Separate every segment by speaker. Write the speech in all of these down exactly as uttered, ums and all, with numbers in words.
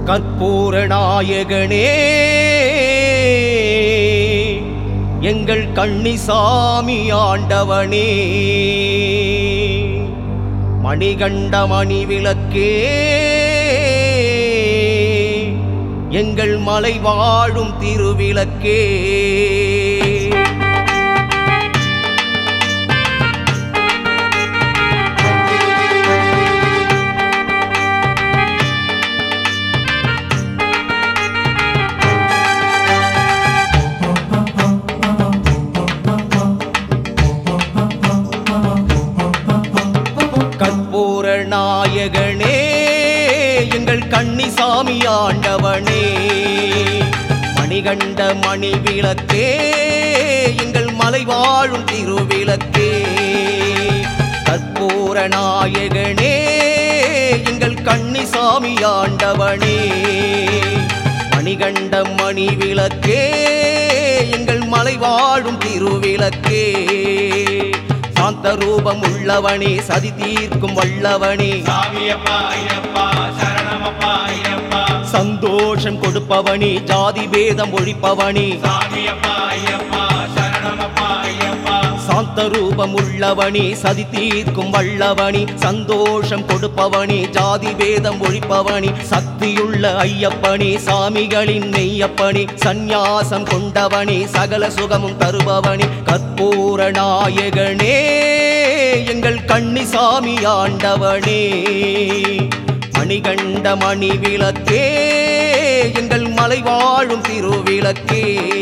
Speaker 1: கற்பூர நாயகனே எங்கள் கன்னிசாமி ஆண்டவனே, மணிகண்ட மணி விளக்கே எங்கள் மலை வாழும் திருவிளக்கே, கற்பூர நாயகனே எங்கள் கன்னிசாமி ஆண்டவனே, மணிகண்ட மணி விளக்கே எங்கள் மலை வாழும் திருவிளக்கே, கற்பூர நாயகனே எங்கள் கன்னிசாமி ஆண்டவனே, மணிகண்ட மணி விளக்கே எங்கள் மலை வாழும் திருவிளக்கே, சாந்த ரூபம் உள்ளவனே சதி தீர்க்கும் வல்லவனே, சந்தோஷம் கொடுப்பவனே ஜாதி பேதம் ஒழிப்பவனே, சாந்த ரூபம் உள்ளவனே சதி தீர்க்கும் வல்லவனே, சந்தோஷம் கொடுப்பவனே ஜாதி பேதம் ஒழிப்பவனே, சக்தியுள்ள ஐயப்பனே சாமிகளின் மெய்யப்பனே, சந்நியாசம் கொண்டவனே சகல சுகமும் தருபவனே, கற்பூர நாயகனே எங்கள் கன்னிசாமி ஆண்டவனே, மணிகண்ட மணி விளக்கே எங்கள் மலை வாழும் திருவிளக்கே,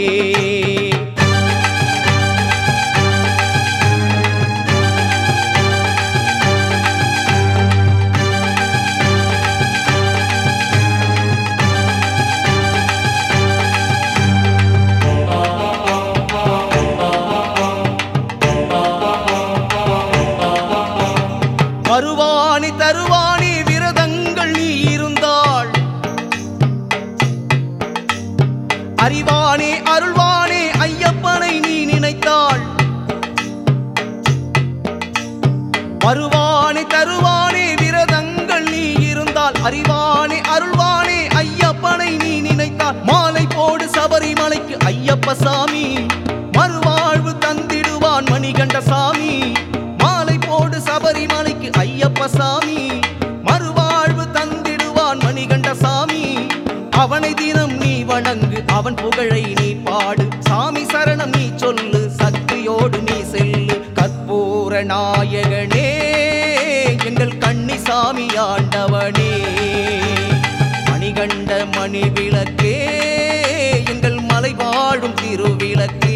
Speaker 1: வருவானி தருவானி விரதங்கள் நீ இருந்தாள், அறிவானே அருள்வானே ஐயப்பனை நீ நினைத்தாள், வருவானே தருவானே விரதங்கள் நீ இருந்தால், அறிவானே அருள்வானே ஐயப்பனை நீ நினைத்தாள், மாலை போடு சபரிமலைக்கு ஐயப்ப சாமி மறுவாழ்வு தந்திடுவான் மணிகண்ட சாமி, மாலை போடு சபரிமலைக்கு ஐயப்ப சாமி மறுவாழ்வு தந்திடுவான் மணிகண்ட சாமி, அவனை தினம் நீ வணங்கு அவன் புகழை நீ பாடு, சாமி சரணம் நீ சொல்லு சக்தியோடு நீ செல்லு, கற்பூர நாயகனே எங்கள் கன்னிசாமி ஆண்டவனே, மணிகண்ட மணி விளக்கே எங்கள் மலை வாழும் திருவிளக்கே,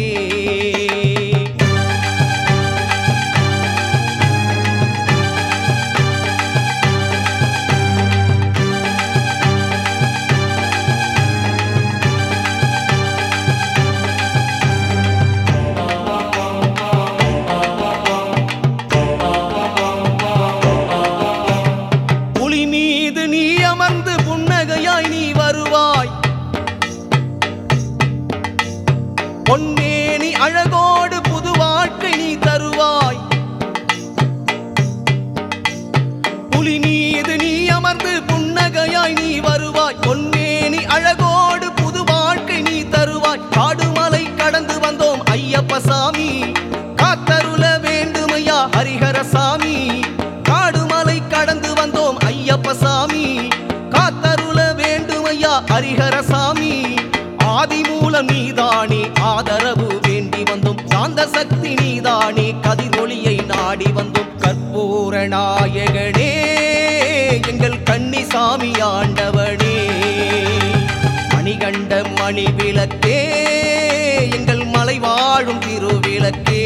Speaker 1: பொன்னேனி அழகோடு புது வாழ்க்கை நீ தருவாய், புலி மீது நீ அமர்ந்து புன்னகையாய் நீ வருவாய், பொன்னேனி அழகோடு புது வாழ்க்கை நீ தருவாய், காடுமலை கடந்து வந்தோம் ஐயப்ப சாமி காத்தருள வேண்டுமையா ஹரிஹர சாமி, காடுமலை கடந்து வந்தோம் ஐயப்ப சாமி காத்தருள வேண்டுமையா ஹரிஹர சாமி, ஆதிமூலம் நீதானே ஆதரவு வேண்டி வந்தோம், சாந்த சக்தி நீதானே கதிரொளியை நாடி வந்தோம், கற்பூர நாயகனே எங்கள் கன்னிசாமி ஆண்டவனே, மணிகண்ட மணி விளக்கே எங்கள் மலை வாழும் திருவிளக்கே,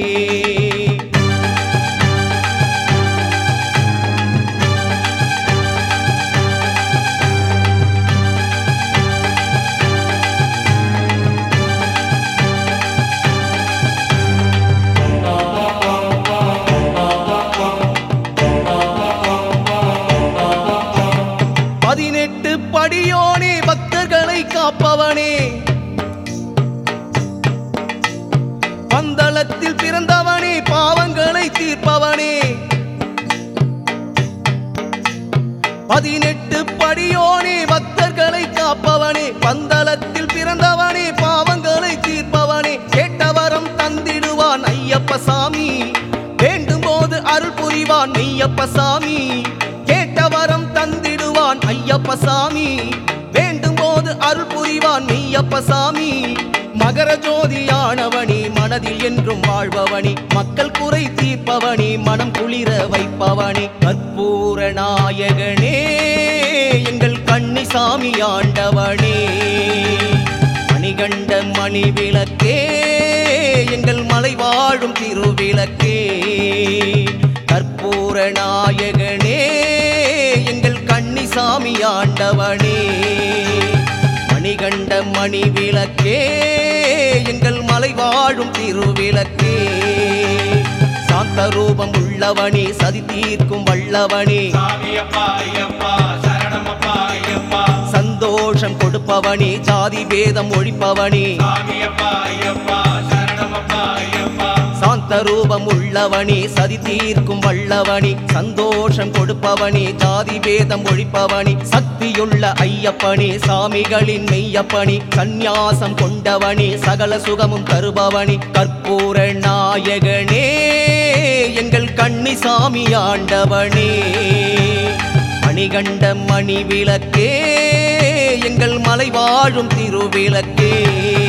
Speaker 1: பதினெட்டு படியோனே பக்தர்களை காப்பவனே, பந்தளத்தில் பிறந்தவனே பாவங்களை தீர்ப்பவனே, பதினெட்டு படியோனே பக்தர் பக்தர்களை காப்பவனே பந்தளத்தில் பிறந்தவனே பாவங்களை தீர்ப்பவனே கேட்டவரம் தந்திடுவான் ஐயப்ப சாமி வேண்டும் போது அருள் புரிவான் மெய்யப்ப சாமி கேட்டவரம் தந்திடுவான் ஐயப்ப சாமி வேண்டும் போது அருள் புரிவான் மெய்யப்ப சாமி மகர ஜோதியானவனி மனதில் என்றும் வாழ்பவனி மக்கள் குறை தீர்ப்பவனி மனம் குளிர வைப்பவனி கற்பூர நாயகனே எங்கள் கன்னிசாமி ஆண்டவனே மணிகண்ட மணி விளக்கே எங்கள் மலை வாழும் திருவிளக்கே கற்பூர நாயகனே எங்கள் கன்னிசாமி ஆண்டவனே மணிகண்ட மணி விளக்கே எங்கள் மலை வாழும் திருவிளக்கே சாந்த ரூபம் உள்ளவனே சதி தீர்க்கும் வல்லவனே சந்தோஷம் கொடுப்பவனே ஜாதி பேதம் ஒழிப்பவனே சாந்த ரூபம் உள்ளவனே சதி தீர்க்கும் வல்லவனே சந்தோஷம் கொடுப்பவனே ஜாதி பேதம் ஒழிப்பவனே சக்தியுள்ள ஐயப்பனே சாமிகளின் மெய்யப்பனே சந்நியாசம் கொண்டவனே சகல சுகமும் தருபவனே கற்பூர நாயகனே எங்கள் கன்னிசாமி ஆண்டவனே மணிகண்ட மணி விளக்கே எங்கள் மலை வாழும் திருவிளக்கே